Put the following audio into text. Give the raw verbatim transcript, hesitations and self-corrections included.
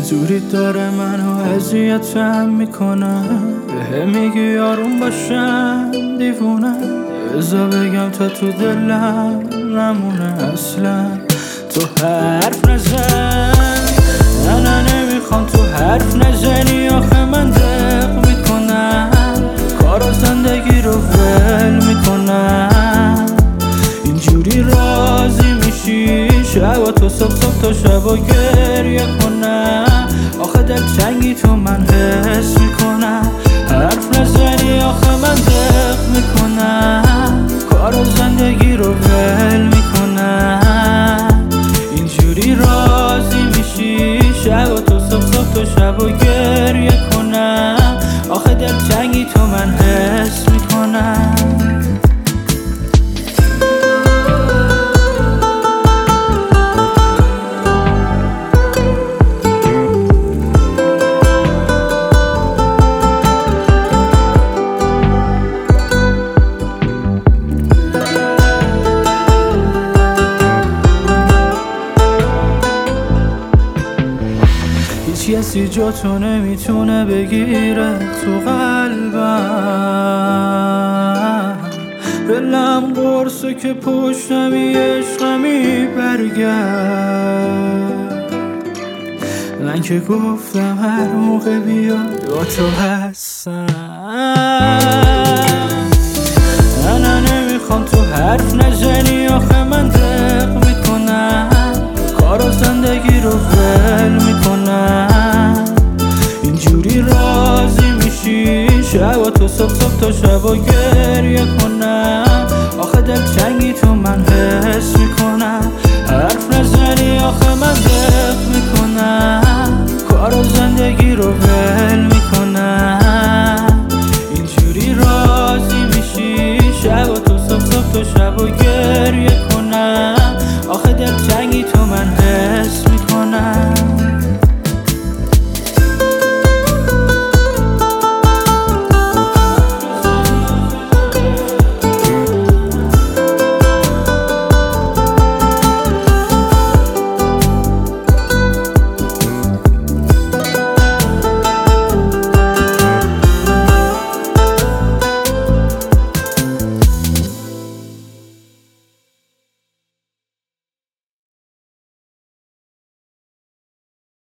زوری داره منو اذیتم میکنه، به میگی آروم باشم دیوونه، بذار بگم تا تو دلم نمونه اصلا. تو حرف نزن، نه نه نمیخوام تو حرف نزنی، آخه من دق میکنم کارا زندگی رو ول میکنم. اینجوری راضی میشی شب تو صبح صبح تا شب و گریه کنم، آخه دلتنگی تو من حس میکنم. حرف نزنی آخه من دق میکنم کارا زندگی رو ول میکنم. اینجوری راضی میشی شب تو صبح صبح تا شب و گریه کنم، آخه دلتنگی تو من حس میکنم. هیچ کسی جا تو نمیتونه بگیره تو قلبم، دلم قرصه که پشتمی عشقمی برگرد. من که گفتم هر موقع بیاد با تو هستم، نه نه نمیخوام تو حرف نزنی، آخه من دق میکنم کارا زندگی رو ول میکنم. اینجوری راضی میشی شب تو صبح صبح تا شب و گریه کنم، آخه دلتنگی تو من حس میکنم. حرف نزنی آخه من